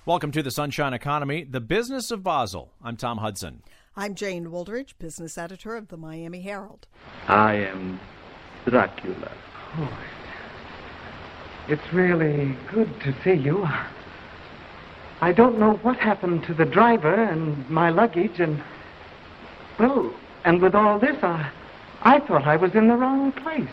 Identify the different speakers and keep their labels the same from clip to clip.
Speaker 1: Welcome to the Sunshine Economy, the business of Basel. I'm Tom Hudson.
Speaker 2: I'm Jane Wooldridge, business editor of the Miami Herald.
Speaker 3: I am Dracula.
Speaker 4: Oh, it's really good to see you. I don't know what happened to the driver and my luggage and with all this, I thought I was in the wrong place.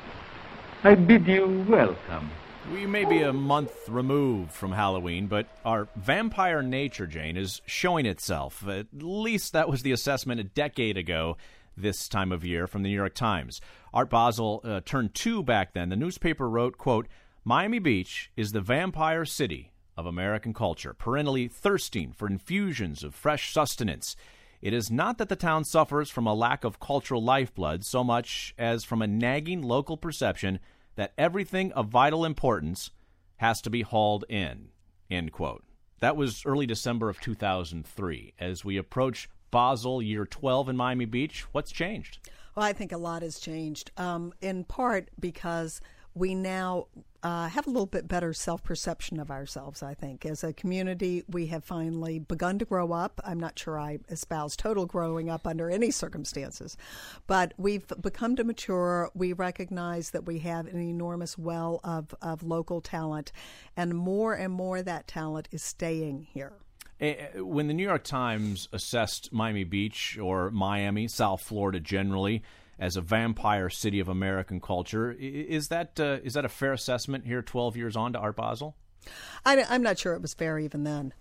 Speaker 3: I bid you welcome.
Speaker 1: We may be a month removed from Halloween, but our vampire nature, Jane, is showing itself. At least that was the assessment a decade ago this time of year from the New York Times. Art Basel turned 2 back then. The newspaper wrote, quote, "Miami Beach is the vampire city of American culture, perennially thirsting for infusions of fresh sustenance. It is not that the town suffers from a lack of cultural lifeblood so much as from a nagging local perception that everything of vital importance has to be hauled in," end quote. That was early December of 2003. As we approach Basel year 12 in Miami Beach, what's changed?
Speaker 2: Well, I think a lot has changed, in part because we now have a little bit better self-perception of ourselves, I think. As a community, we have finally begun to grow up. I'm not sure I espouse total growing up under any circumstances, but we've become to mature. We recognize that we have an enormous well of local talent, and more of that talent is staying here.
Speaker 1: When the New York Times assessed Miami Beach, or Miami, South Florida generally, as a vampire city of American culture, is that a fair assessment here 12 years on to Art Basel?
Speaker 2: I'm not sure it was fair even then.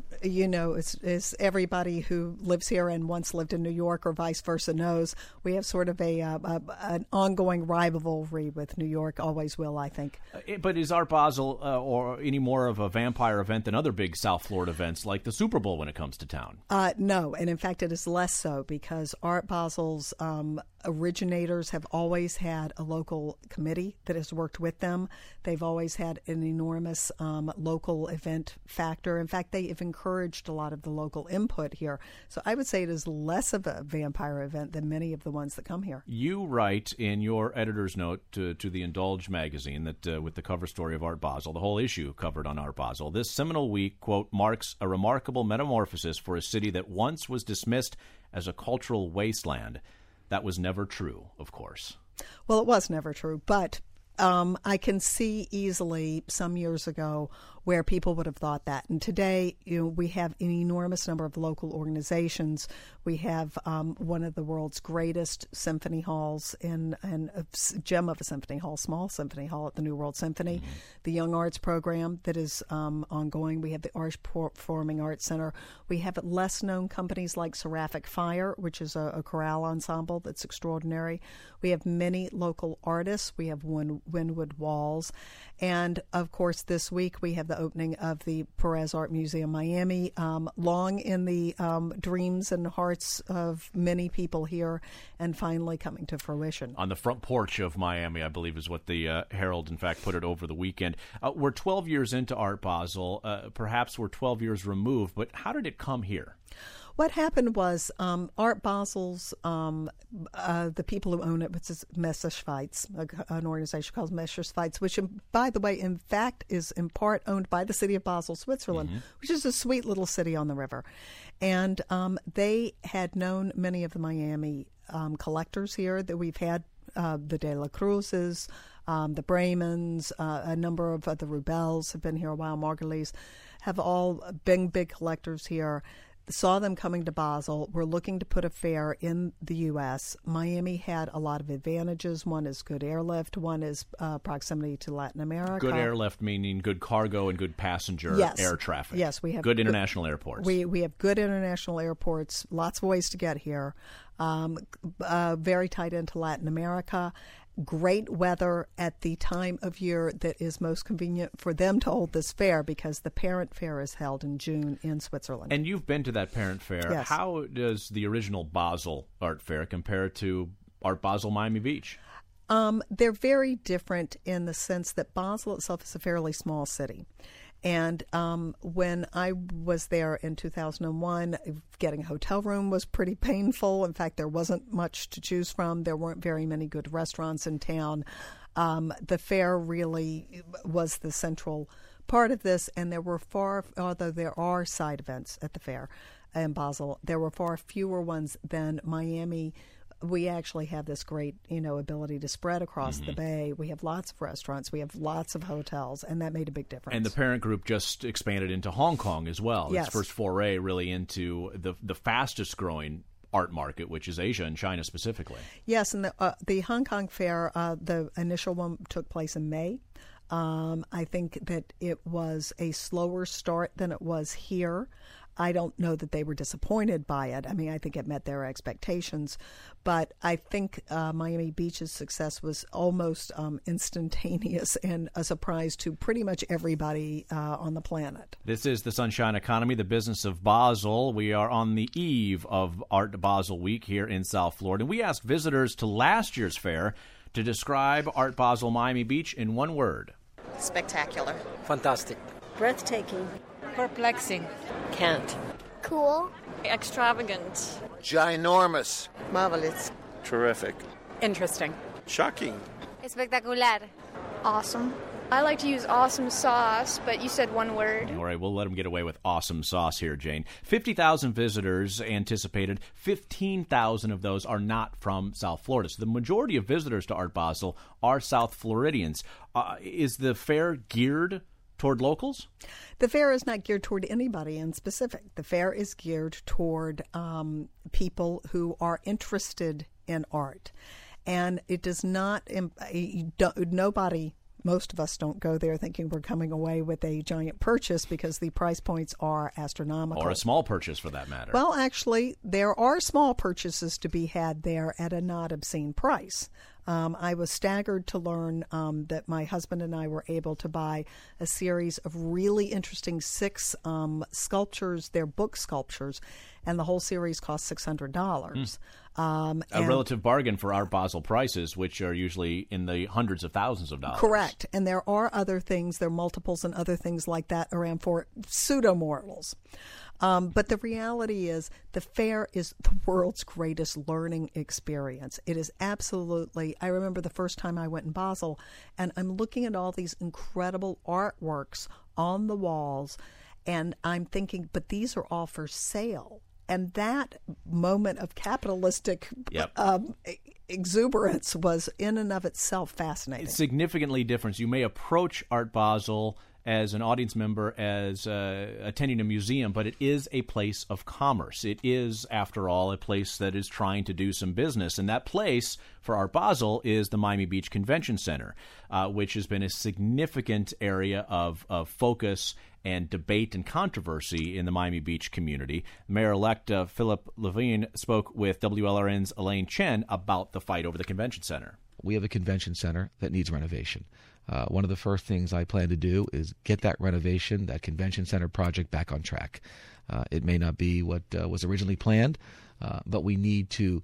Speaker 2: As everybody who lives here and once lived in New York or vice versa knows, we have sort of an ongoing rivalry with New York, always will, I think.
Speaker 1: But is Art Basel or any more of a vampire event than other big South Florida events like the Super Bowl when it comes to town?
Speaker 2: No, and in fact it is less so because Art Basel's originators have always had a local committee that has worked with them. They've always had an enormous local event factor. In fact, they have encouraged a lot of the local input here. So I would say it is less of a vampire event than many of the ones that come here.
Speaker 1: You write in your editor's note to the Indulge magazine that with the cover story of Art Basel, the whole issue covered on Art Basel, this seminal week, quote, marks a remarkable metamorphosis for a city that once was dismissed as a cultural wasteland. That was never true, of course.
Speaker 2: Well, it was never true, but I can see easily some years ago where people would have thought that. And today, we have an enormous number of local organizations. We have one of the world's greatest symphony halls and a gem of a symphony hall, small symphony hall at the New World Symphony. Mm-hmm. The Young Arts program that is ongoing. We have the Arts Performing Arts Center. We have less-known companies like Seraphic Fire, which is a chorale ensemble that's extraordinary. We have many local artists. We have Wynwood Walls. And, of course, this week we have the opening of the Perez Art Museum Miami, long in the dreams and hearts of many people here, and finally coming to fruition.
Speaker 1: On the front porch of Miami, I believe is what the Herald, in fact, put it over the weekend. We're 12 years into Art Basel. Perhaps we're 12 years removed, but how did it come here?
Speaker 2: What happened was Art Basel's, the people who own it, which is Messerschweiz, an organization called Messerschweiz, which, by the way, in fact, is in part owned by the city of Basel, Switzerland, mm-hmm. which is a sweet little city on the river. And they had known many of the Miami collectors here that we've had, the De La Cruzes, the Bremans, a number of the Rubels have been here a while, Margulies, have all been big collectors here. Saw them coming to Basel. We're looking to put a fair in the U.S. Miami had a lot of advantages. One is good airlift. One is proximity to Latin America.
Speaker 1: Good airlift meaning good cargo and good passenger air traffic.
Speaker 2: Yes, we have
Speaker 1: good international airports.
Speaker 2: We have good international airports. Lots of ways to get here. Very tight into Latin America. Great weather at the time of year that is most convenient for them to hold this fair, because the parent fair is held in June in Switzerland.
Speaker 1: And you've been to that parent fair.
Speaker 2: Yes.
Speaker 1: How does the original Basel Art Fair compare to Art Basel Miami Beach?
Speaker 2: They're very different in the sense that Basel itself is a fairly small city. And when I was there in 2001, getting a hotel room was pretty painful. In fact, there wasn't much to choose from. There weren't very many good restaurants in town. The fair really was the central part of this, and although there are side events at the fair in Basel, there were far fewer ones than Miami. We actually have this great, ability to spread across the bay. We have lots of restaurants. We have lots of hotels, and that made a big difference.
Speaker 1: And the parent group just expanded into Hong Kong as well.
Speaker 2: Yes.
Speaker 1: Its first foray really into the fastest growing art market, which is Asia and China specifically.
Speaker 2: Yes, and the Hong Kong Fair, the initial one took place in May. I think that it was a slower start than it was here. I don't know that they were disappointed by it. I mean, I think it met their expectations. But I think Miami Beach's success was almost instantaneous and a surprise to pretty much everybody on the planet.
Speaker 1: This is the Sunshine Economy, the business of Basel. We are on the eve of Art Basel Week here in South Florida. And we asked visitors to last year's fair to describe Art Basel Miami Beach in one word.
Speaker 5: Spectacular.
Speaker 6: Fantastic.
Speaker 7: Breathtaking.
Speaker 8: Perplexing.
Speaker 7: Can't.
Speaker 9: Cool.
Speaker 8: Extravagant.
Speaker 6: Ginormous.
Speaker 5: Marvelous.
Speaker 6: Terrific.
Speaker 8: Interesting.
Speaker 6: Shocking.
Speaker 9: Espectacular.
Speaker 10: Awesome. I like to use awesome sauce, but you said one word.
Speaker 1: All right, we'll let them get away with awesome sauce here, Jane. 50,000 visitors anticipated. 15,000 of those are not from South Florida. So the majority of visitors to Art Basel are South Floridians. Is the fair geared toward locals?
Speaker 2: The fair is not geared toward anybody in specific. The fair is geared toward people who are interested in art. And it does not, most of us don't go there thinking we're coming away with a giant purchase because the price points are astronomical.
Speaker 1: Or a small purchase, for that matter.
Speaker 2: Well, actually, there are small purchases to be had there at a not obscene price. I was staggered to learn that my husband and I were able to buy a series of really interesting 6 sculptures. They're book sculptures, and the whole series cost $600.
Speaker 1: A relative bargain for Art Basel prices, which are usually in the hundreds of thousands of dollars.
Speaker 2: Correct. And there are other things, there are multiples and other things like that around for pseudo-mortals. But the reality is the fair is the world's greatest learning experience. It is absolutely, I remember the first time I went in Basel, and I'm looking at all these incredible artworks on the walls, and I'm thinking, but these are all for sale. And that moment of capitalistic exuberance was in and of itself fascinating.
Speaker 1: It's significantly different. You may approach Art Basel as an audience member, as attending a museum, but it is a place of commerce. It is, after all, a place that is trying to do some business. And that place for Art Basel is the Miami Beach Convention Center, which has been a significant area of focus and debate and controversy in the Miami Beach community. Mayor-elect Philip Levine spoke with WLRN's Elaine Chen about the fight over the convention center.
Speaker 11: We have a convention center that needs renovation. One of the first things I plan to do is get that renovation, that convention center project back on track. It may not be what was originally planned, but we need to,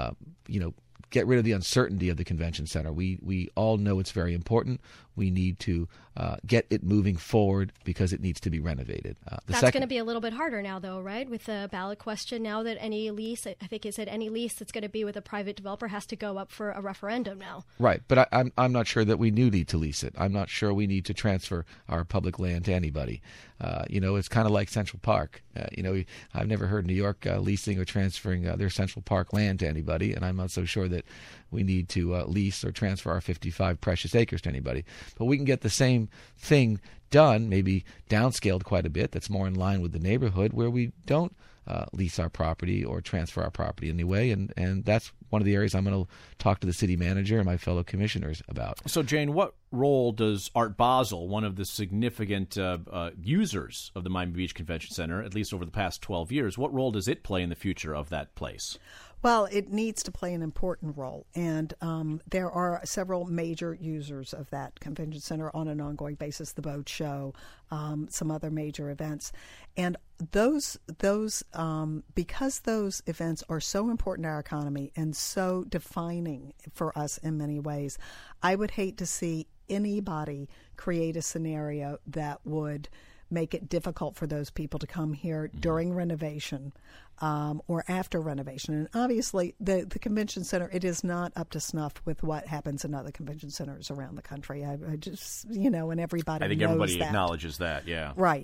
Speaker 11: get rid of the uncertainty of the convention center. We all know it's very important. We need to get it moving forward because it needs to be renovated.
Speaker 12: That's going to be a little bit harder now, though, right? With the ballot question now that any lease, I think it said any lease that's going to be with a private developer has to go up for a referendum now.
Speaker 11: Right, but I'm not sure that we do need to lease it. I'm not sure we need to transfer our public land to anybody. It's kind of like Central Park. I've never heard New York leasing or transferring their Central Park land to anybody, and I'm not so sure that we need to lease or transfer our 55 precious acres to anybody. But we can get the same thing done, maybe downscaled quite a bit, that's more in line with the neighborhood, where we don't lease our property or transfer our property anyway. And that's one of the areas I'm going to talk to the city manager and my fellow commissioners about.
Speaker 1: So, Jane, what role does Art Basel, one of the significant users of the Miami Beach Convention Center, at least over the past 12 years, what role does it play in the future of that place?
Speaker 2: Well, it needs to play an important role, and there are several major users of that convention center on an ongoing basis, the boat show, some other major events. And those because those events are so important to our economy and so defining for us in many ways, I would hate to see anybody create a scenario that would make it difficult for those people to come here during renovation or after renovation. And obviously, the convention center, it is not up to snuff with what happens in other convention centers around the country. I just, and everybody knows that.
Speaker 1: I think everybody acknowledges that, yeah.
Speaker 2: Right.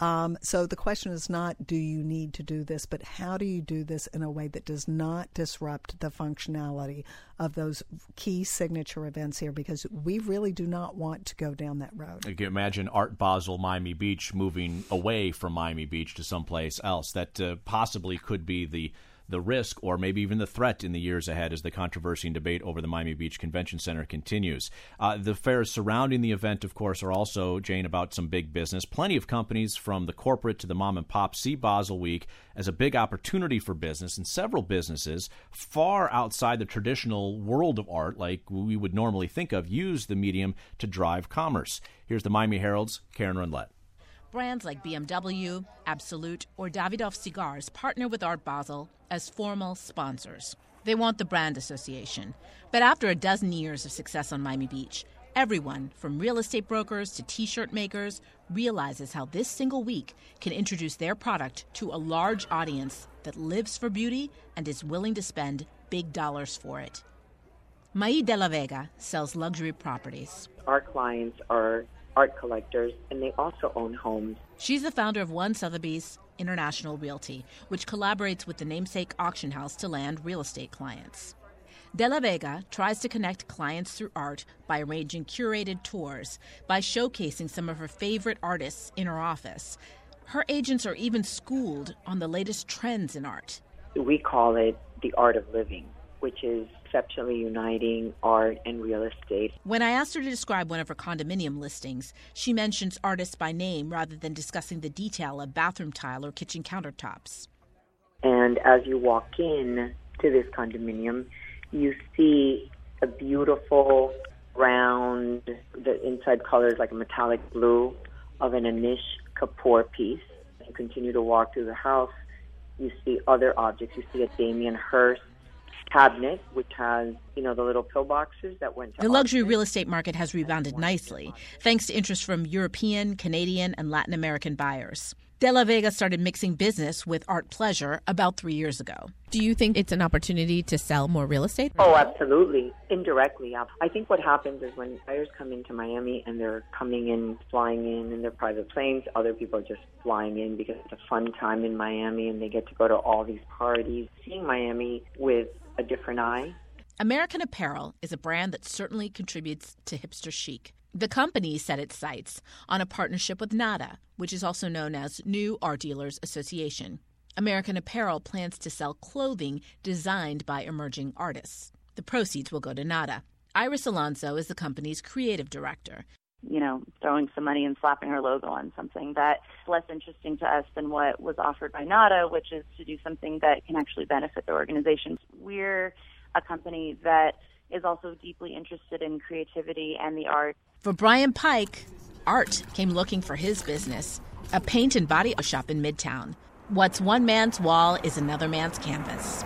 Speaker 2: So the question is not, do you need to do this, but how do you do this in a way that does not disrupt the functionality of those key signature events here? Because we really do not want to go down that road.
Speaker 1: You can imagine Art Basel Miami Beach moving away from Miami Beach to someplace else. That possibly could be the risk or maybe even the threat in the years ahead as the controversy and debate over the Miami Beach Convention Center continues. The fairs surrounding the event, of course, are also, Jane, about some big business. Plenty of companies from the corporate to the mom and pop see Basel Week as a big opportunity for business, and several businesses far outside the traditional world of art, like we would normally think of, use the medium to drive commerce. Here's the Miami Herald's Karen Rundlet.
Speaker 13: Brands like BMW, Absolute, or Davidoff Cigars partner with Art Basel as formal sponsors. They want the brand association. But after a dozen years of success on Miami Beach, everyone, from real estate brokers to T-shirt makers, realizes how this single week can introduce their product to a large audience that lives for beauty and is willing to spend big dollars for it. Mai de la Vega sells luxury properties.
Speaker 14: Our clients are art collectors, and they also own homes.
Speaker 13: She's the founder of One Sotheby's International Realty, which collaborates with the namesake auction house to land real estate clients. De la Vega tries to connect clients through art by arranging curated tours, by showcasing some of her favorite artists in her office. Her agents are even schooled on the latest trends in art.
Speaker 14: We call it the art of living, which is exceptionally uniting art and real estate.
Speaker 13: When I asked her to describe one of her condominium listings, she mentions artists by name rather than discussing the detail of bathroom tile or kitchen countertops.
Speaker 14: And as you walk in to this condominium, you see a beautiful round, the inside color is like a metallic blue of an Anish Kapoor piece. As you continue to walk through the house, you see other objects. You see a Damien Hirst cabinet, which has, the little pillboxes that went to
Speaker 13: the luxury real estate market has rebounded nicely, thanks to interest from European, Canadian, and Latin American buyers. De la Vega started mixing business with art pleasure about 3 years ago.
Speaker 15: Do you think it's an opportunity to sell more real estate?
Speaker 14: Oh, absolutely. Indirectly. I think what happens is when buyers come into Miami and they're coming in, flying in their private planes, other people are just flying in because it's a fun time in Miami and they get to go to all these parties. Seeing Miami with a different eye.
Speaker 13: American Apparel is a brand that certainly contributes to hipster chic. The company set its sights on a partnership with NADA, which is also known as New Art Dealers Association. American Apparel plans to sell clothing designed by emerging artists. The proceeds will go to NADA. Iris Alonso is the company's creative director.
Speaker 16: Throwing some money and slapping her logo on something that's less interesting to us than what was offered by NADA, which is to do something that can actually benefit the organization. We're a company that is also deeply interested in creativity and the arts.
Speaker 13: For Brian Pike, art came looking for his business, a paint and body shop in Midtown. What's one man's wall is another man's canvas.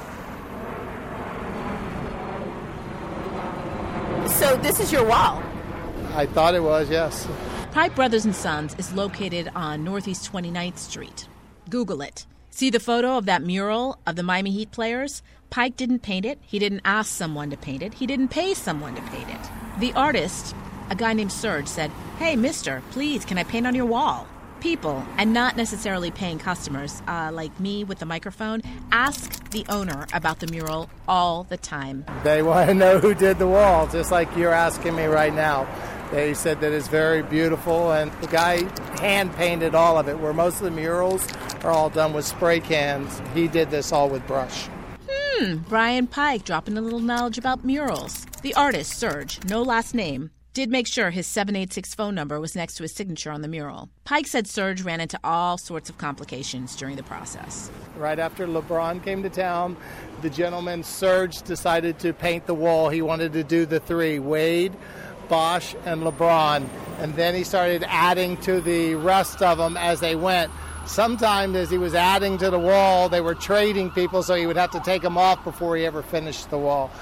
Speaker 15: So this is your wall?
Speaker 17: I thought it was, yes.
Speaker 13: Pike Brothers & Sons is located on Northeast 29th Street. Google it. See the photo of that mural of the Miami Heat players? Pike didn't paint it. He didn't ask someone to paint it. He didn't pay someone to paint it. The artist, a guy named Serge, said, "Hey, mister, please, can I paint on your wall?" People, and not necessarily paying customers, like me with the microphone, ask the owner about the mural all the time.
Speaker 17: They want to know who did the wall, just like you're asking me right now. They said that it's very beautiful, and the guy hand-painted all of it, where most of the murals are all done with spray cans. He did this all with brush.
Speaker 13: Brian Pike dropping a little knowledge about murals. The artist, Serge, no last name, did make sure his 786 phone number was next to his signature on the mural. Pike said Serge ran into all sorts of complications during the process.
Speaker 17: Right after LeBron came to town, the gentleman, Serge, decided to paint the wall. He wanted to do the three, Wade, Bosch, and LeBron. And then he started adding to the rest of them as they went. Sometimes as he was adding to the wall, they were trading people, so he would have to take them off before he ever finished the wall.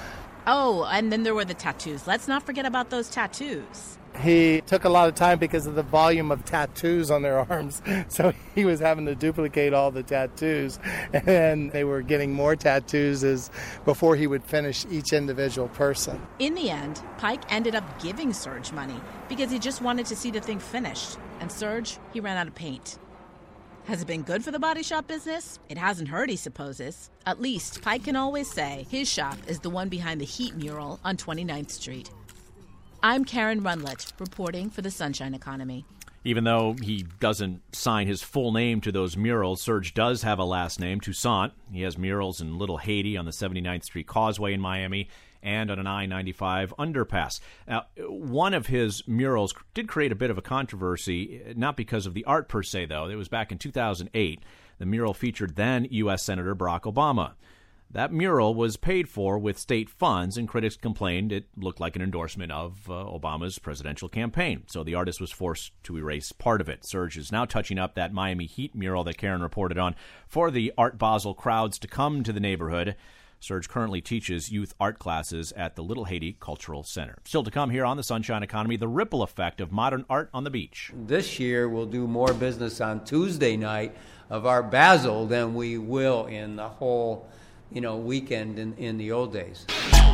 Speaker 13: Oh, and then there were the tattoos. Let's not forget about those tattoos.
Speaker 17: He took a lot of time because of the volume of tattoos on their arms. So he was having to duplicate all the tattoos. And they were getting more tattoos before he would finish each individual person.
Speaker 13: In the end, Pike ended up giving Serge money because he just wanted to see the thing finished. And Serge, he ran out of paint. Has it been good for the body shop business? It hasn't hurt, he supposes. At least, Pike can always say his shop is the one behind the Heat mural on 29th Street. I'm Karen Runlett, reporting for the Sunshine Economy.
Speaker 1: Even though he doesn't sign his full name to those murals, Serge does have a last name, Toussaint. He has murals in Little Haiti on the 79th Street Causeway in Miami and on an I-95 underpass. Now, one of his murals did create a bit of a controversy, not because of the art per se, though. It was back in 2008. The mural featured then U.S. Senator Barack Obama. That mural was paid for with state funds, and critics complained it looked like an endorsement of Obama's presidential campaign. So the artist was forced to erase part of it. Serge is now touching up that Miami Heat mural that Karen reported on for the Art Basel crowds to come to the neighborhood. Serge currently teaches youth art classes at the Little Haiti Cultural Center. Still to come here on the Sunshine Economy, the ripple effect of modern art on the beach.
Speaker 18: This year we'll do more business on Tuesday night of Art Basel than we will in the whole weekend in the old days.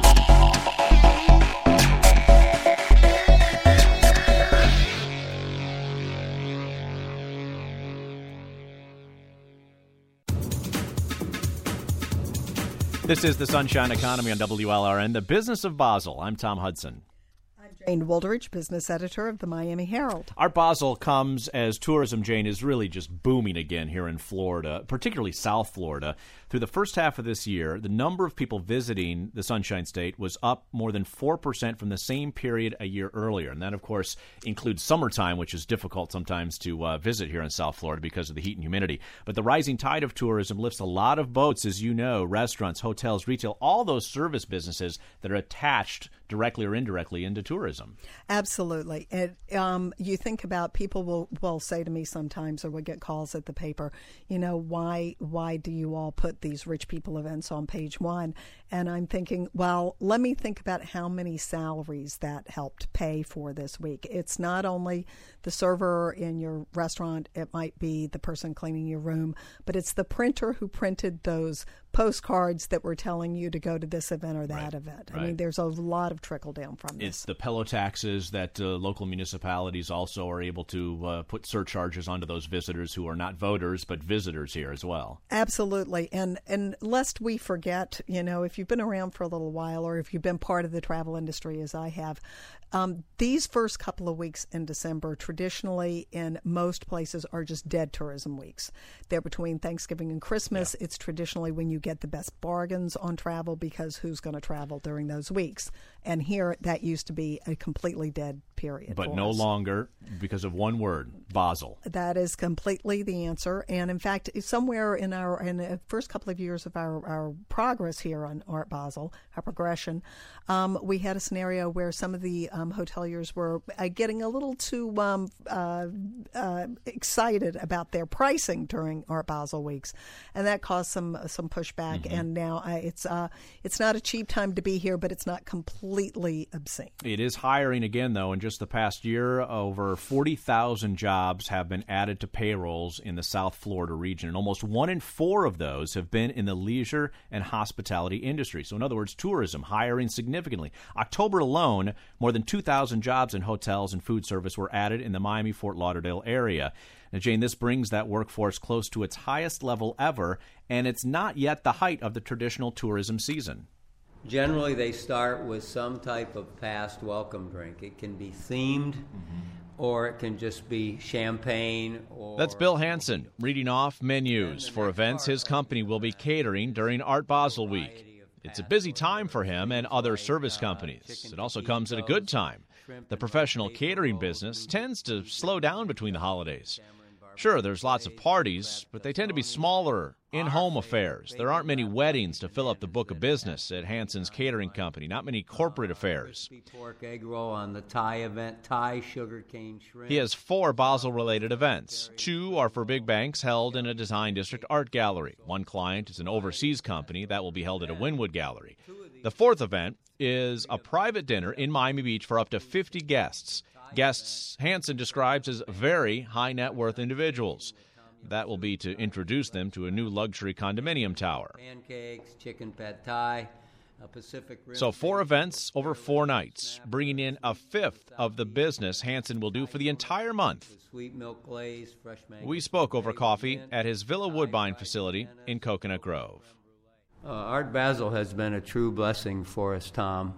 Speaker 1: This is the Sunshine Economy on WLRN, the business of Basel. I'm Tom Hudson.
Speaker 2: Jane Wooldridge, business editor of the Miami Herald.
Speaker 1: Art Basel comes as tourism, Jane, is really just booming again here in Florida, particularly South Florida. Through the first half of this year, the number of people visiting the Sunshine State was up more than 4% from the same period a year earlier. And that, of course, includes summertime, which is difficult sometimes to visit here in South Florida because of the heat and humidity. But the rising tide of tourism lifts a lot of boats, as you know, restaurants, hotels, retail, all those service businesses that are attached directly or indirectly into tourism.
Speaker 2: Absolutely. And you think about, people will say to me sometimes, or will get calls at the paper, why do you all put these rich people events on page one? And I'm thinking, well, let me think about how many salaries that helped pay for this week. It's not only the server in your restaurant, it might be the person cleaning your room, but it's the printer who printed those postcards that were telling you to go to this event or that event. I mean, there's a lot of trickle down from this.
Speaker 1: It's the pillow taxes that local municipalities also are able to put surcharges onto those visitors who are not voters but visitors here as well.
Speaker 2: Absolutely. And lest we forget, if you've been around for a little while, or if you've been part of the travel industry as I have, these first couple of weeks in December traditionally in most places are just dead tourism weeks. They're between Thanksgiving and Christmas. Yeah. It's traditionally when you get the best bargains on travel, because who's going to travel during those weeks? And here that used to be a completely dead period.
Speaker 1: But no longer, because of one word, Basel.
Speaker 2: That is completely the answer. And in fact, somewhere in the first couple of years of our progress here on Art Basel, our progression, we had a scenario where some of the hoteliers were getting a little too excited about their pricing during Art Basel weeks, and that caused some pushback. Mm-hmm. And now it's not a cheap time to be here, but it's not completely obscene.
Speaker 1: It is hiring again, though. In just the past year, over 40,000 jobs have been added to payrolls in the South Florida region, and almost 1 in 4 of those have been in the leisure and hospitality industry. So in other words, tourism hiring significantly. October alone, more than 2,000 jobs in hotels and food service were added in the Miami-Fort Lauderdale area. Now, Jane, this brings that workforce close to its highest level ever, and it's not yet the height of the traditional tourism season.
Speaker 18: Generally, they start with some type of past welcome drink. It can be themed, or it can just be champagne.
Speaker 1: That's Bill Hansen reading off menus for events his company will be catering during Art Basel Week. It's a busy time for him and other service companies. It also comes at a good time. The professional catering business tends to slow down between the holidays. Sure, there's lots of parties, but they tend to be smaller, in-home affairs. There aren't many weddings to fill up the book of business at Hanson's Catering Company, not many corporate affairs.
Speaker 18: Pork egg roll on the Thai event, Thai sugarcane shrimp.
Speaker 1: He has 4 Basel-related events. 2 are for big banks held in a Design District art gallery. One client is an overseas company that will be held at a Wynwood gallery. The 4th event is a private dinner in Miami Beach for up to 50 guests. Guests Hanson describes as very high net worth individuals. That will be to introduce them to a new luxury condominium tower.
Speaker 18: Pancakes, chicken pad thai, a Pacific Rim.
Speaker 1: So 4 events over 4 nights, bringing in a fifth of the business Hanson will do for the entire month.
Speaker 18: Sweet milk glaze, fresh mango.
Speaker 1: We spoke over coffee at his Villa Woodbine facility in Coconut Grove.
Speaker 18: Art Basel has been a true blessing for us, Tom.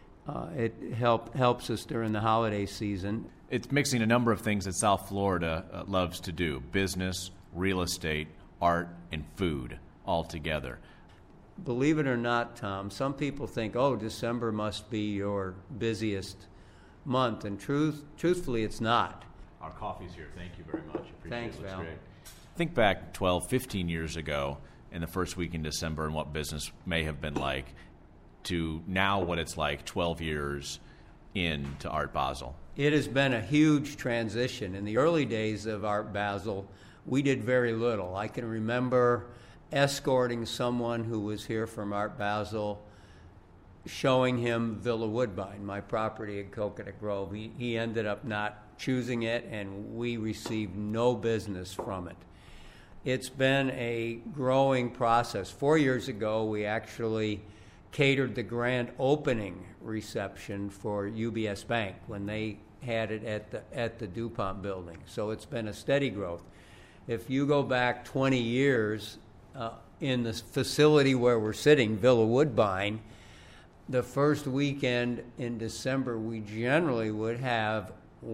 Speaker 18: It helps us during the holiday season.
Speaker 1: It's mixing a number of things that South Florida loves to do: business, real estate, art, and food all together.
Speaker 18: Believe it or not, Tom, some people think, oh, December must be your busiest month, and truthfully, it's not.
Speaker 1: Our coffee's here. Thank you very much. Appreciate
Speaker 18: Thanks,
Speaker 1: it. Looks
Speaker 18: Val.
Speaker 1: great. Think back 12, 15 years ago in the first week in December and what business may have been like to now what it's like 12 years into Art Basel.
Speaker 18: It has been a huge transition. In the early days of Art Basel, we did very little. I can remember escorting someone who was here from Art Basel, showing him Villa Woodbine, my property in Coconut Grove. He ended up not choosing it, and we received no business from it. It's been a growing process. 4 years ago, we actually catered the grand opening reception for UBS Bank when they had it at the DuPont building. So it's been a steady growth. If you go back 20 years in the facility where we're sitting, Villa Woodbine, the first weekend in December, we generally would have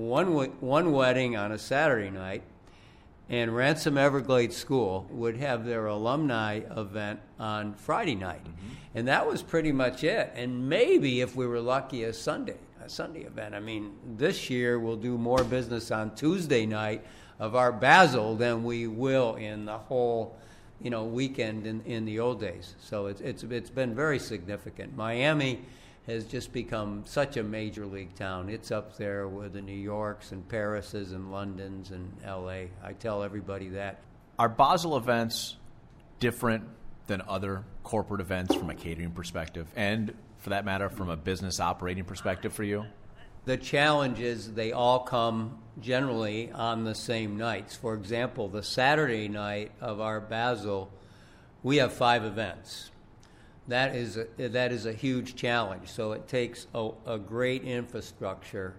Speaker 18: one wedding on a Saturday night, and Ransom Everglades School would have their alumni event on Friday night. Mm-hmm. And that was pretty much it. And maybe, if we were lucky, a Sunday event. I mean, this year we'll do more business on Tuesday night of Art Basel than we will in the whole, weekend in the old days. So it's been very significant. Miami has just become such a major league town. It's up there with the New Yorks and Parises and Londons and L.A. I tell everybody that.
Speaker 1: Are Basel events different than other corporate events from a catering perspective, and for that matter, from a business operating perspective for you?
Speaker 18: The challenge is they all come generally on the same nights. For example, the Saturday night of Art Basel, we have 5 events. That is a huge challenge. So it takes a great infrastructure,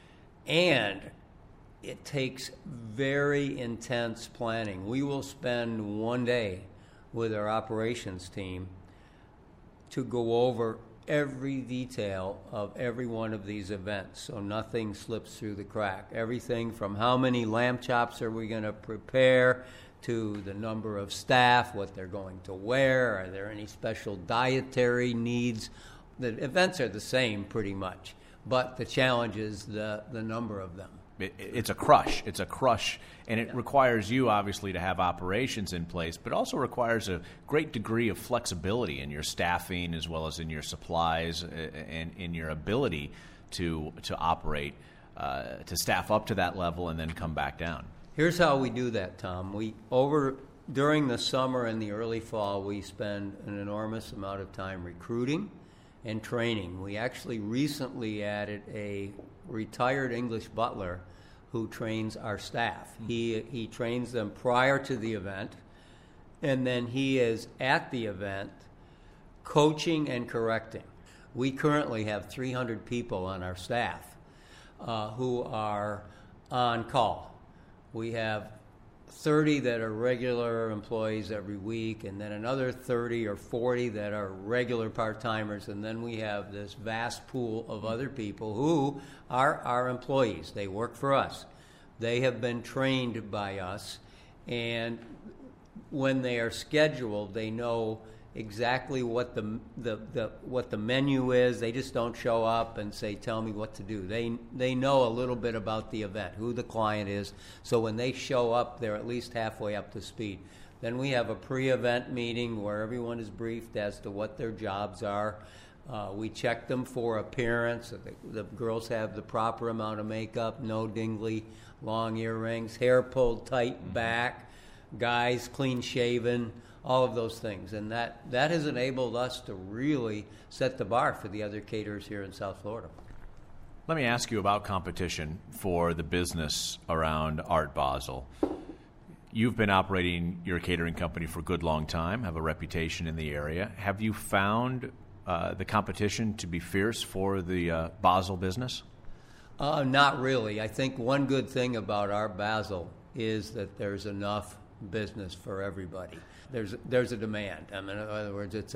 Speaker 18: and it takes very intense planning. We will spend one day with our operations team to go over every detail of every one of these events, so nothing slips through the crack. Everything from how many lamb chops are we going to prepare, to the number of staff, what they're going to wear, are there any special dietary needs. The events are the same pretty much, but the challenge is the number of them.
Speaker 1: It's a crush. It's a crush, and it requires you, obviously, to have operations in place, but also requires a great degree of flexibility in your staffing as well as in your supplies and in your ability to operate, to staff up to that level and then come back down.
Speaker 18: Here's how we do that, Tom. During the summer and the early fall, we spend an enormous amount of time recruiting and training. We actually recently added a retired English butler who trains our staff. He trains them prior to the event, and then he is at the event coaching and correcting. We currently have 300 people on our staff who are on call. We have 30 that are regular employees every week, and then another 30 or 40 that are regular part-timers, and then we have this vast pool of other people who are our employees. They work for us. They have been trained by us, and when they are scheduled, they know exactly what the menu is. They just don't show up and say, "Tell me what to do." They know a little bit about the event, who the client is. So when they show up, they're at least halfway up to speed. Then we have a pre-event meeting where everyone is briefed as to what their jobs are. We check them for appearance. The girls have the proper amount of makeup, no dingly, long earrings, hair pulled tight back, guys clean shaven, all of those things. And that has enabled us to really set the bar for the other caterers here in South Florida.
Speaker 1: Let me ask you about competition for the business around Art Basel. You've been operating your catering company for a good long time, have a reputation in the area. Have you found the competition to be fierce for the Basel business?
Speaker 18: Not really. I think one good thing about Art Basel is that there's enough business for everybody. There's a demand. I mean, in other words, it's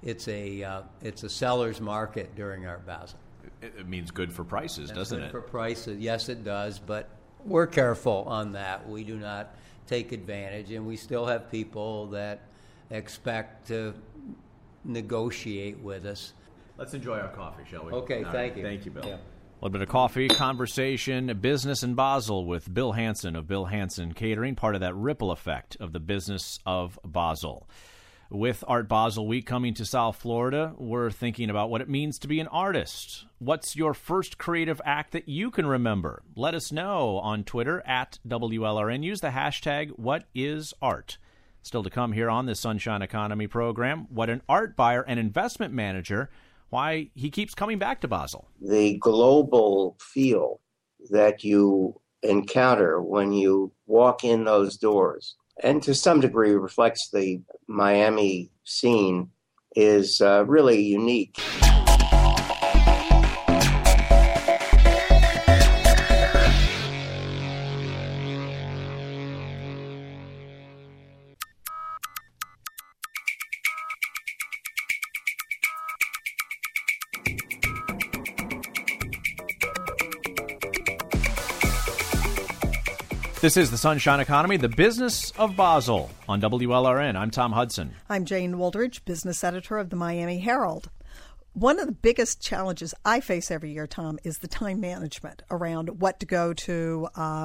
Speaker 18: a seller's market during Art Basel.
Speaker 1: It means good for prices, doesn't it?
Speaker 18: Good for prices, yes, it does. But we're careful on that. We do not take advantage, and we still have people that expect to negotiate with us.
Speaker 1: Let's enjoy our coffee, shall we?
Speaker 18: Okay, thank you.
Speaker 1: Thank you, Bill.
Speaker 18: Yeah.
Speaker 1: A little bit of coffee, conversation, business in Basel with Bill Hansen of Bill Hansen Catering, part of that ripple effect of the business of Basel. With Art Basel Week coming to South Florida, we're thinking about what it means to be an artist. What's your first creative act that you can remember? Let us know on Twitter at WLRN. Use the hashtag #WhatIsArt. Still to come here on this Sunshine Economy program, what an art buyer and investment manager, why he keeps coming back to Basel.
Speaker 19: The global feel that you encounter when you walk in those doors, and to some degree reflects the Miami scene, is really unique.
Speaker 1: This is the Sunshine Economy, the business of Basel on WLRN. I'm Tom Hudson.
Speaker 2: I'm Jane Wooldridge, business editor of the Miami Herald. One of the biggest challenges I face every year, Tom, is the time management around what to go to,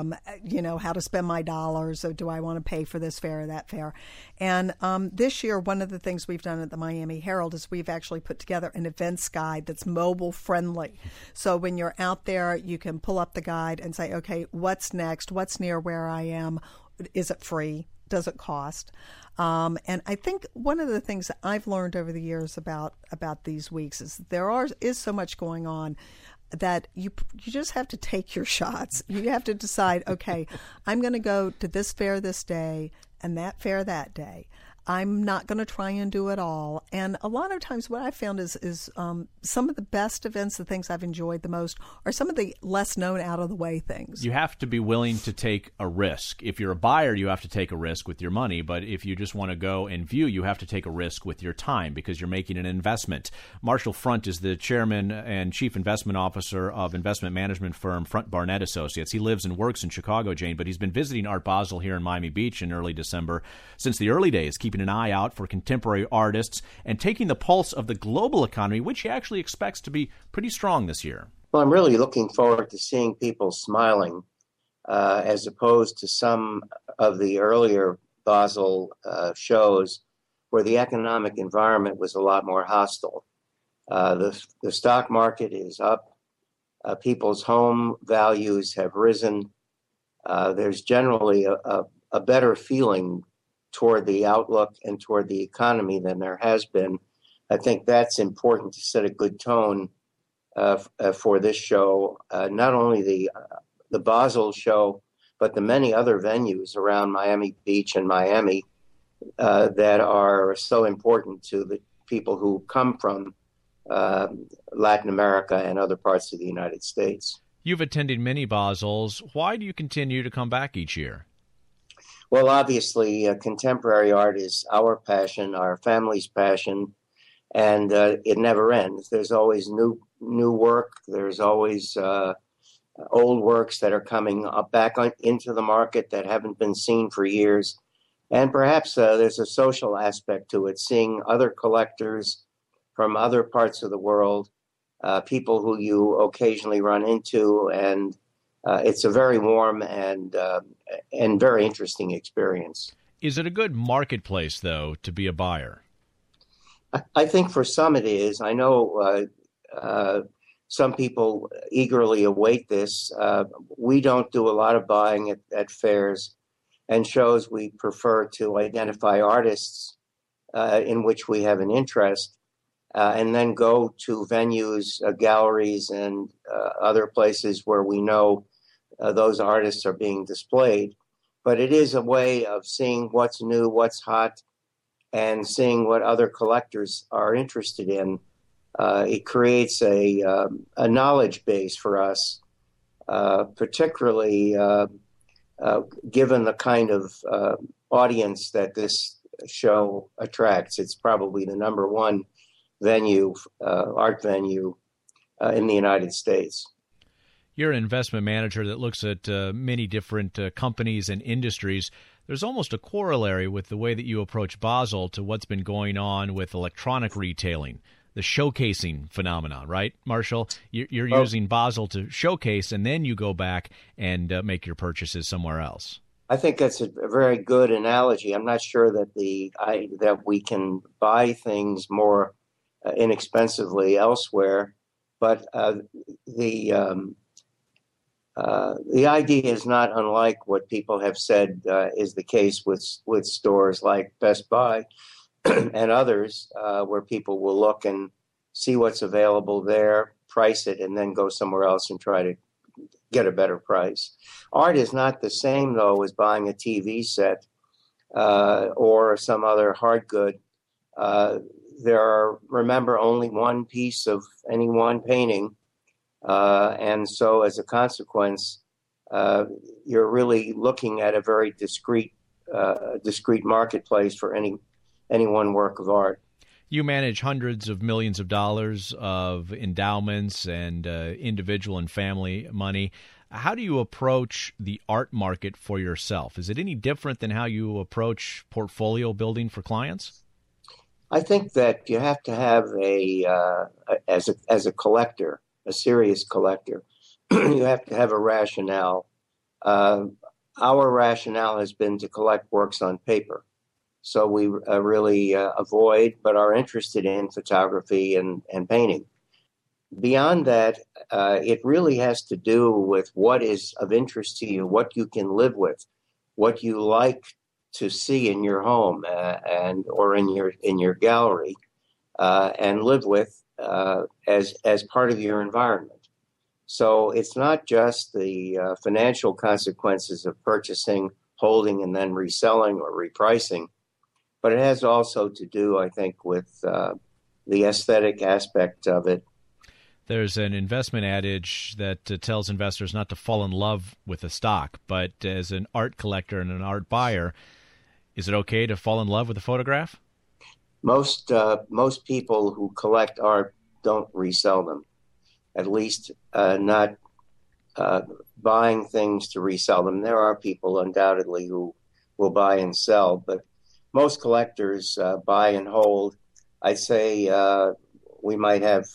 Speaker 2: how to spend my dollars. Or do I want to pay for this fare or that fare? And this year, one of the things we've done at the Miami Herald is we've actually put together an events guide that's mobile friendly. So when you're out there, you can pull up the guide and say, okay, what's next? What's near where I am? Is it free? Does it cost? And I think one of the things that I've learned over the years about these weeks is there is so much going on that you just have to take your shots. You have to decide, okay, I'm going to go to this fair this day and that fair that day. I'm not going to try and do it all. And a lot of times what I found is some of the best events, the things I've enjoyed the most, are some of the less known, out of the way things.
Speaker 1: You have to be willing to take a risk. If you're a buyer, you have to take a risk with your money. But if you just want to go and view, you have to take a risk with your time because you're making an investment. Marshall Front is the chairman and chief investment officer of investment management firm Front Barnett Associates. He lives and works in Chicago, Jane, but he's been visiting Art Basel here in Miami Beach in early December since the early days, keeping an eye out for contemporary artists and taking the pulse of the global economy, which he actually expects to be pretty strong this year.
Speaker 19: Well, I'm really looking forward to seeing people smiling as opposed to some of the earlier Basel shows where the economic environment was a lot more hostile. The stock market is up. People's home values have risen. There's generally a better feeling toward the outlook and toward the economy than there has been. I think that's important to set a good tone for this show, not only the Basel show, but the many other venues around Miami Beach and Miami that are so important to the people who come from Latin America and other parts of the United States.
Speaker 1: You've attended many Basels. Why do you continue to come back each year?
Speaker 19: Well, obviously, contemporary art is our passion, our family's passion, and it never ends. There's always new work. There's always old works that are coming back into the market that haven't been seen for years. And perhaps there's a social aspect to it, seeing other collectors from other parts of the world, people who you occasionally run into, and it's a very warm and very interesting experience.
Speaker 1: Is it a good marketplace, though, to be a buyer?
Speaker 19: I think for some it is. I know some people eagerly await this. We don't do a lot of buying at fairs and shows. We prefer to identify artists in which we have an interest, and then go to venues, galleries, and other places where we know those artists are being displayed. But it is a way of seeing what's new, what's hot, and seeing what other collectors are interested in. It creates a knowledge base for us, particularly given the kind of audience that this show attracts. It's probably the number one venue, art venue in the United States.
Speaker 1: You're an investment manager that looks at many different companies and industries. There's almost a corollary with the way that you approach Basel to what's been going on with electronic retailing, the showcasing phenomenon, right, Marshall? You're using Basel to showcase, and then you go back and make your purchases somewhere else.
Speaker 19: I think that's a very good analogy. I'm not sure that that we can buy things more inexpensively elsewhere, but the idea is not unlike what people have said is the case with stores like Best Buy and others, where people will look and see what's available there, price it, and then go somewhere else and try to get a better price. Art is not the same, though, as buying a TV set or some other hard good. There are, remember, only one piece of any one painting. And so as a consequence, you're really looking at a very discrete marketplace for any one work of art.
Speaker 1: You manage hundreds of millions of dollars of endowments and individual and family money. How do you approach the art market for yourself? Is it any different than how you approach portfolio building for clients?
Speaker 19: I think that you have to have as a collector, a serious collector, you have to have a rationale. Our rationale has been to collect works on paper. So we really avoid, but are interested in photography and painting. Beyond that, it really has to do with what is of interest to you, what you can live with, what you like to see in your home or in your gallery, and live with as part of your environment. So it's not just the financial consequences of purchasing, holding, and then reselling or repricing, but it has also to do, I think, with the aesthetic aspect of it.
Speaker 1: There's an investment adage that tells investors not to fall in love with a stock, but as an art collector and an art buyer, is it okay to fall in love with a photograph?
Speaker 19: Most people who collect art don't resell them, at least not buying things to resell them. There are people undoubtedly who will buy and sell, but most collectors buy and hold. I'd say we might have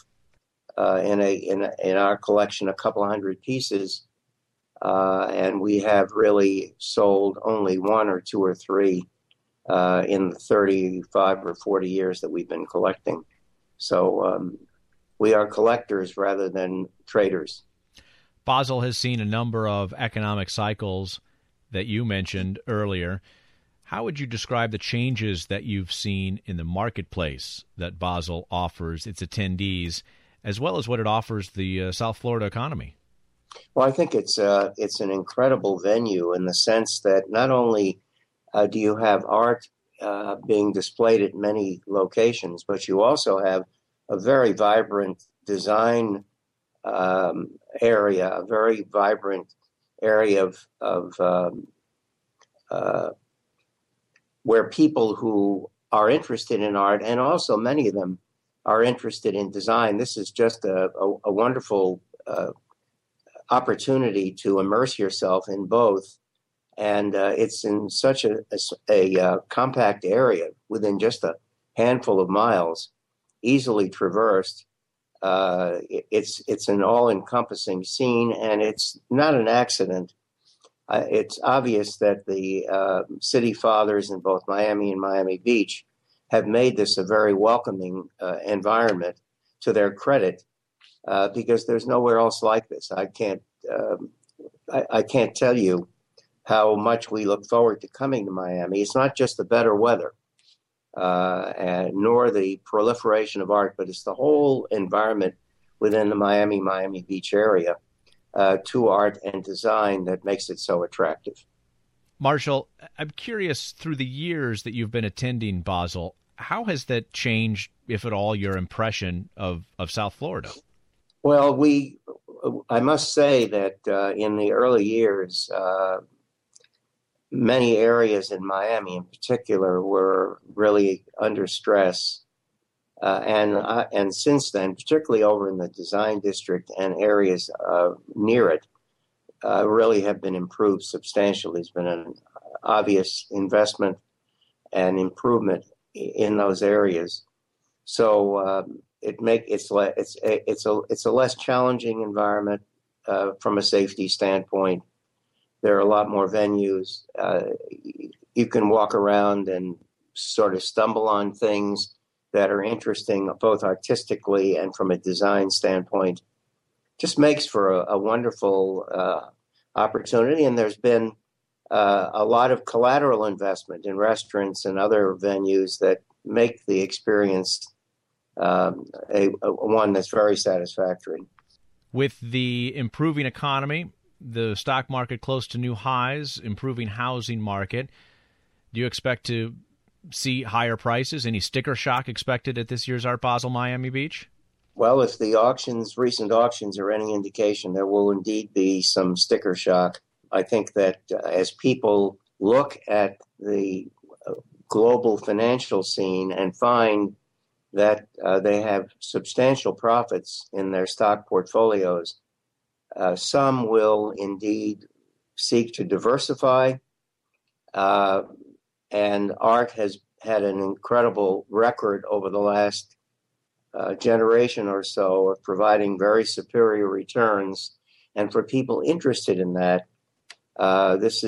Speaker 19: in our collection a couple hundred pieces, and we have really sold only one or two or three in the 35 or 40 years that we've been collecting. So we are collectors rather than traders.
Speaker 1: Basel has seen a number of economic cycles that you mentioned earlier. How would you describe the changes that you've seen in the marketplace that Basel offers its attendees, as well as what it offers the South Florida economy?
Speaker 19: Well, I think it's an incredible venue in the sense that not only do you have art being displayed at many locations, but you also have a very vibrant design area, a very vibrant area of where people who are interested in art, and also many of them are interested in design. This is just a wonderful opportunity to immerse yourself in both and it's in such a compact area within just a handful of miles, easily traversed. It's an all-encompassing scene, and it's not an accident. It's obvious that the city fathers in both Miami and Miami Beach have made this a very welcoming environment, to their credit, because there's nowhere else like this. I can't tell you how much we look forward to coming to Miami. It's not just the better weather, nor the proliferation of art, but it's the whole environment within the Miami Beach area to art and design that makes it so attractive.
Speaker 1: Marshall, I'm curious, through the years that you've been attending Basel, how has that changed, if at all, your impression of South Florida?
Speaker 19: Well, I must say that in the early years, many areas in Miami in particular were really under stress. And since then, particularly over in the design district and areas near it, really have been improved substantially. There's been an obvious investment and improvement in those areas. So it's a less challenging environment from a safety standpoint. There are a lot more venues. You can walk around and sort of stumble on things that are interesting, both artistically and from a design standpoint. Just makes for a wonderful opportunity. And there's been a lot of collateral investment in restaurants and other venues that make the experience one that's very satisfactory.
Speaker 1: With the improving economy, the stock market close to new highs, improving housing market, do you expect to see higher prices? Any sticker shock expected at this year's Art Basel Miami Beach?
Speaker 19: Well, if the recent auctions are any indication, there will indeed be some sticker shock. I think that as people look at the global financial scene and find that they have substantial profits in their stock portfolios, some will indeed seek to diversify. And art has had an incredible record over the last generation or so of providing very superior returns. And for people interested in that, this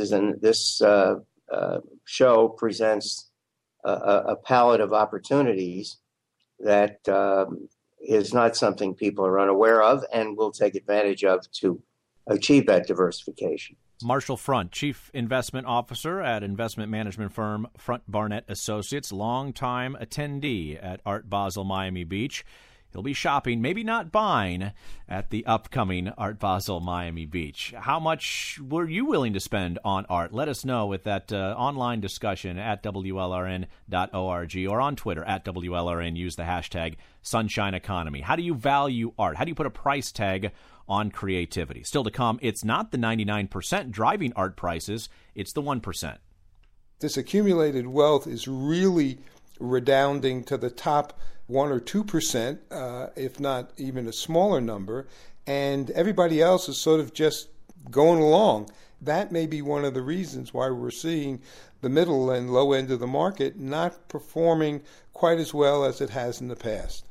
Speaker 19: show presents a palette of opportunities that is not something people are unaware of and will take advantage of to achieve that diversification.
Speaker 1: Marshall Front, Chief Investment Officer at investment management firm Front Barnett Associates, longtime attendee at Art Basel Miami Beach. He'll be shopping, maybe not buying, at the upcoming Art Basel Miami Beach. How much were you willing to spend on art? Let us know with that online discussion at WLRN.org or on Twitter at WLRN. Use the hashtag Sunshine Economy. How do you value art? How do you put a price tag on creativity? Still to come, it's not the 99% driving art prices, it's the 1%.
Speaker 20: This accumulated wealth is really redounding to the top 1 or 2%, if not even a smaller number, and everybody else is sort of just going along. That may be one of the reasons why we're seeing the middle and low end of the market not performing quite as well as it has in the past.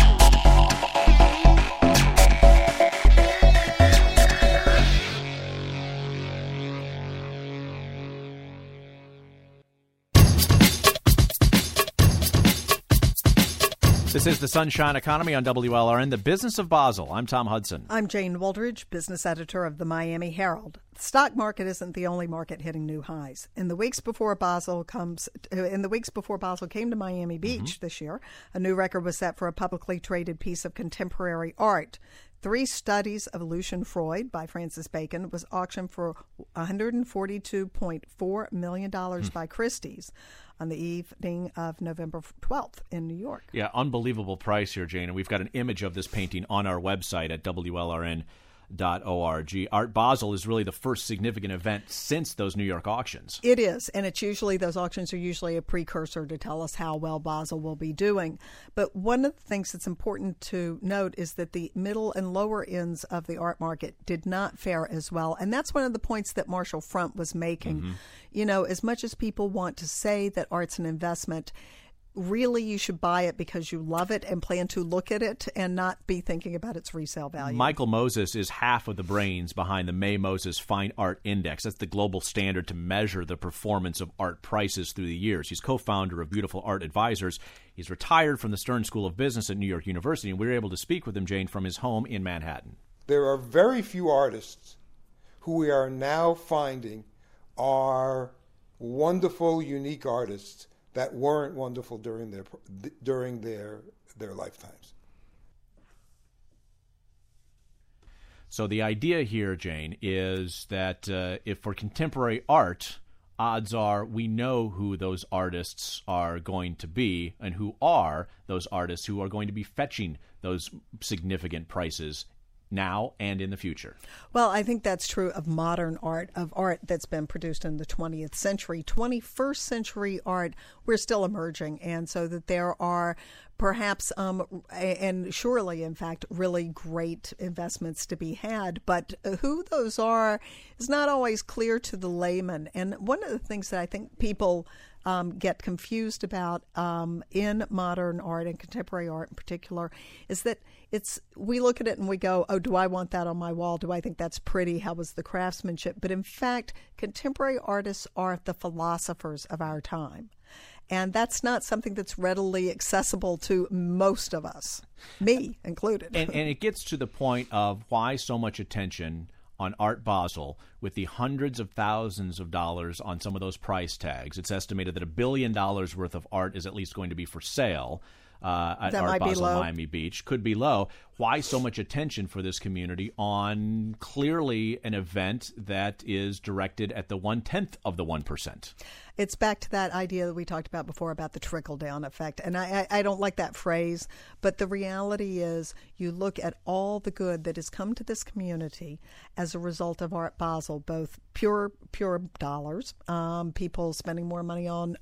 Speaker 1: This is the Sunshine Economy on WLRN, the business of Basel. I'm Tom Hudson.
Speaker 2: I'm Jane Wooldridge, business editor of the Miami Herald. The stock market isn't the only market hitting new highs. In the weeks before Basel came to Miami Beach this year, a new record was set for a publicly traded piece of contemporary art. 3 Studies of Lucian Freud by Francis Bacon was auctioned for $142.4 million by Christie's on the evening of November 12th in New York.
Speaker 1: Yeah, unbelievable price here, Jane. And we've got an image of this painting on our website at WLRN.org. Art Basel is really the first significant event since those New York auctions.
Speaker 2: It is, and it's usually, those auctions are usually a precursor to tell us how well Basel will be doing. But one of the things that's important to note is that the middle and lower ends of the art market did not fare as well, and that's one of the points that Marshall Frump was making.
Speaker 1: Mm-hmm.
Speaker 2: You know, as much as people want to say that art's an investment, really you should buy it because you love it and plan to look at it and not be thinking about its resale value.
Speaker 1: Michael Moses is half of the brains behind the May Moses Fine Art Index. That's the global standard to measure the performance of art prices through the years. He's co-founder of Beautiful Art Advisors. He's retired from the Stern School of Business at New York University, and we were able to speak with him, Jane, from his home in Manhattan.
Speaker 20: There are very few artists who we are now finding are wonderful, unique artists that weren't wonderful during their lifetimes.
Speaker 1: So the idea here, Jane, is that if for contemporary art, odds are we know who those artists are going to be and who are those artists who are going to be fetching those significant prices now and in the future.
Speaker 2: Well, I think that's true of modern art, of art that's been produced in the 20th century. 21st century art, we're still emerging, and so that there are perhaps, and surely, in fact, really great investments to be had, but who those are is not always clear to the layman. And one of the things that I think people get confused about in modern art and contemporary art in particular is that we look at it and we go, oh, do I want that on my wall? Do I think that's pretty? How was the craftsmanship? But in fact, contemporary artists are the philosophers of our time. And that's not something that's readily accessible to most of us, me included.
Speaker 1: And it gets to the point of why so much attention on Art Basel with the hundreds of thousands of dollars on some of those price tags. It's estimated that $1 billion worth of art is at least going to be for sale at Art Basel Miami Beach. Could be low. Why so much attention for this community on clearly an event that is directed at the 1/10 of the 1%?
Speaker 2: It's back to that idea that we talked about before about the trickle-down effect. And I don't like that phrase, but the reality is you look at all the good that has come to this community as a result of Art Basel, both pure dollars, people spending more money on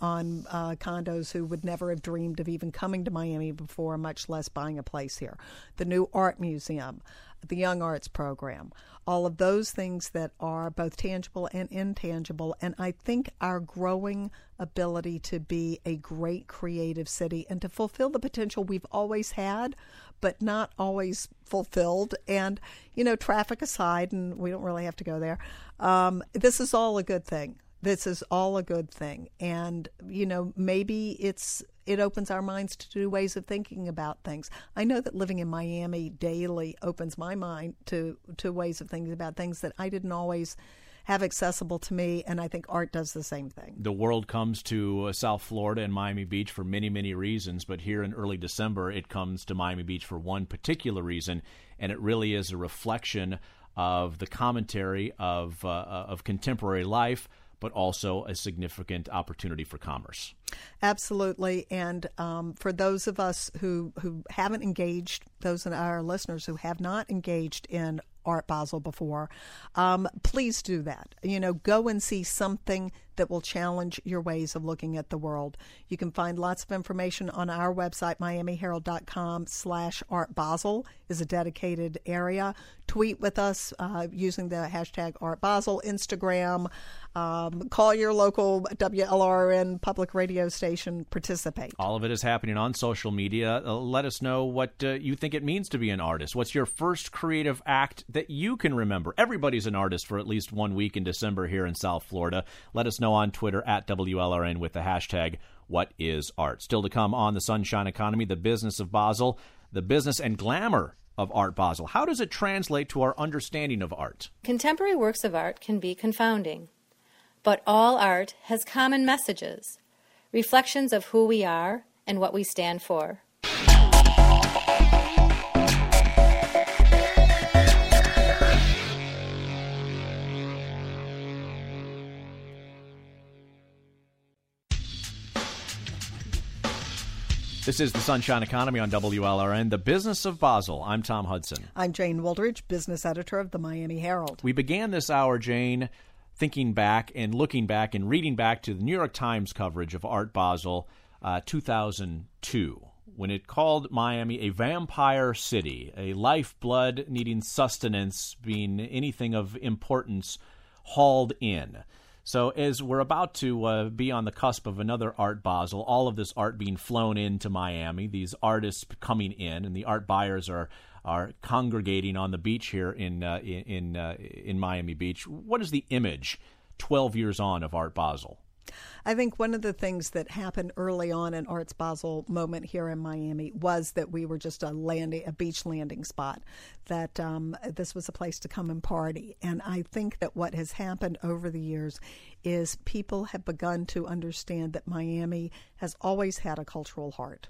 Speaker 2: condos who would never have dreamed of even coming to Miami before, much less buying a place here. The new art museum, the Young Arts program, all of those things that are both tangible and intangible. And I think our growing ability to be a great creative city and to fulfill the potential we've always had, but not always fulfilled. And, traffic aside, and we don't really have to go there, this is all a good thing. This is all a good thing. And, maybe it opens our minds to new ways of thinking about things. I know that living in Miami daily opens my mind to ways of thinking about things that I didn't always have accessible to me, and I think art does the same thing.
Speaker 1: The world comes to South Florida and Miami Beach for many, many reasons, but here in early December, it comes to Miami Beach for one particular reason, and it really is a reflection of the commentary of contemporary life, but also a significant opportunity for commerce.
Speaker 2: Absolutely. And for those of us who haven't engaged, those of our listeners who have not engaged in Art Basel before, please do that. Go and see something that will challenge your ways of looking at the world. You can find lots of information on our website, miamiherald.com/Art Basel is a dedicated area. Tweet with us using the hashtag Art Basel, Instagram, call your local WLRN public radio station, participate.
Speaker 1: All of it is happening on social media. Let us know what you think it means to be an artist. What's your first creative act that you can remember? Everybody's an artist for at least 1 week in December here in South Florida. Let us know on Twitter at WLRN with the hashtag #WhatIsArt. Still to come on the Sunshine Economy, the business of Basel, the business and glamour of Art Basel. How does it translate to our understanding of art?
Speaker 21: Contemporary works of art can be confounding, but all art has common messages, reflections of who we are and what we stand for.
Speaker 1: This is the Sunshine Economy on WLRN, the business of Basel. I'm Tom Hudson.
Speaker 2: I'm Jane Wooldridge, business editor of the Miami Herald.
Speaker 1: We began this hour, Jane, thinking back and looking back and reading back to the New York Times coverage of Art Basel 2002, when it called Miami a vampire city, a lifeblood needing sustenance, being anything of importance hauled in. So as we're about to be on the cusp of another Art Basel, all of this art being flown into Miami, these artists coming in, and the art buyers are congregating on the beach here in Miami Beach. What is the image 12 years on of Art Basel?
Speaker 2: I think one of the things that happened early on in Arts Basel moment here in Miami was that we were just a beach landing spot, that this was a place to come and party. And I think that what has happened over the years is people have begun to understand that Miami has always had a cultural heart.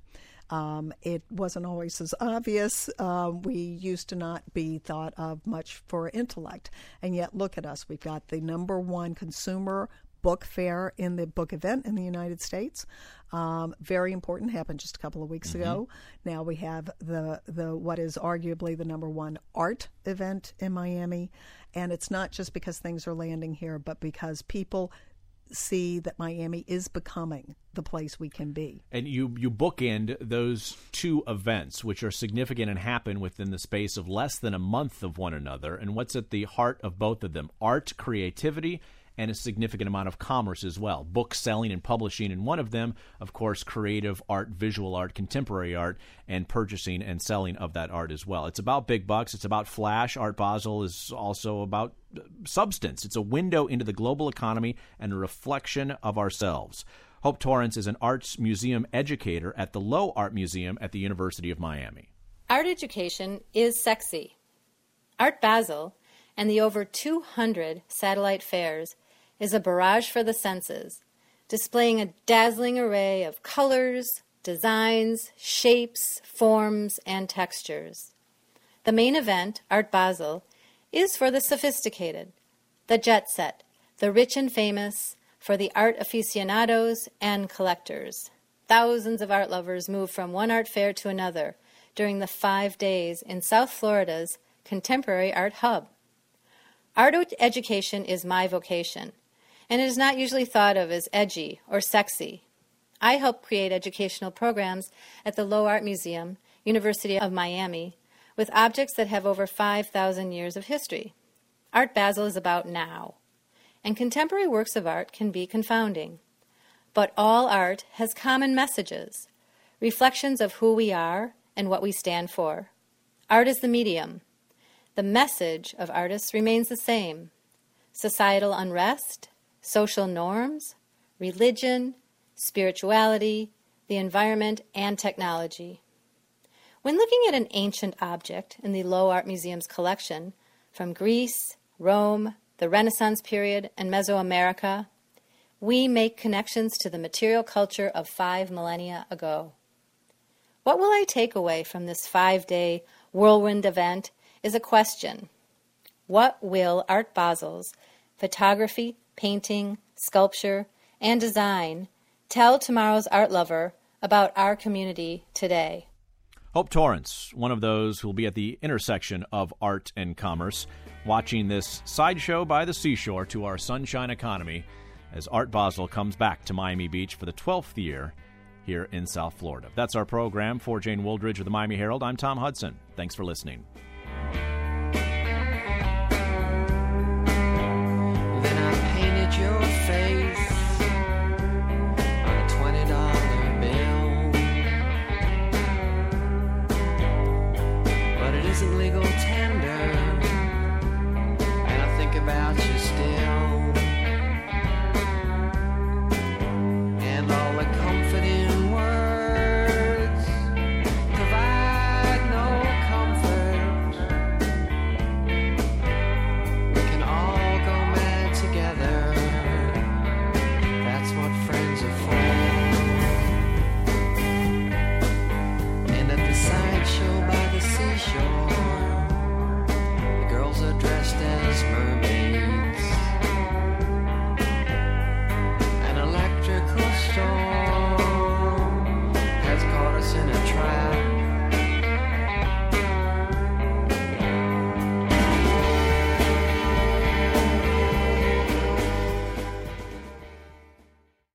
Speaker 2: It wasn't always as obvious. We used to not be thought of much for intellect. And yet look at us. We've got the #1 consumer book fair in the book event in the United States. Very important, happened just a couple of weeks ago. Now we have the what is arguably the #1 art event in Miami. And it's not just because things are landing here, but because people see that Miami is becoming the place we can be.
Speaker 1: And you bookend those two events, which are significant and happen within the space of less than a month of one another. And what's at the heart of both of them? Art, creativity, and a significant amount of commerce as well. Book selling and publishing in one of them, of course, creative art, visual art, contemporary art, and purchasing and selling of that art as well. It's about big bucks. It's about flash. Art Basel is also about substance. It's a window into the global economy and a reflection of ourselves. Hope Torrance is an arts museum educator at the Low Art Museum at the University of Miami.
Speaker 21: Art education is sexy. Art Basel and the over 200 satellite fairs is a barrage for the senses, displaying a dazzling array of colors, designs, shapes, forms, and textures. The main event, Art Basel, is for the sophisticated, the jet set, the rich and famous, for the art aficionados and collectors. Thousands of art lovers move from one art fair to another during the 5 days in South Florida's Contemporary Art Hub. Art education is my vocation, and it is not usually thought of as edgy or sexy. I help create educational programs at the Low Art Museum, University of Miami, with objects that have over 5,000 years of history. Art Basel is about now, and contemporary works of art can be confounding. But all art has common messages, reflections of who we are and what we stand for. Art is the medium. The message of artists remains the same: societal unrest, social norms, religion, spirituality, the environment, and technology. When looking at an ancient object in the Low Art Museum's collection from Greece, Rome, the Renaissance period, and Mesoamerica, we make connections to the material culture of 5 millennia ago. What will I take away from this 5-day whirlwind event is a question. What will Art Basel's photography, painting, sculpture, and design tell tomorrow's art lover about our community today?
Speaker 1: Hope Torrance, one of those who will be at the intersection of art and commerce, watching this sideshow by the seashore to our sunshine economy as Art Basel comes back to Miami Beach for the 12th year here in South Florida. That's our program. For Jane Wooldridge of the Miami Herald, I'm Tom Hudson. Thanks for listening.
Speaker 4: Then I painted your face on a $20 bill, but it isn't legal to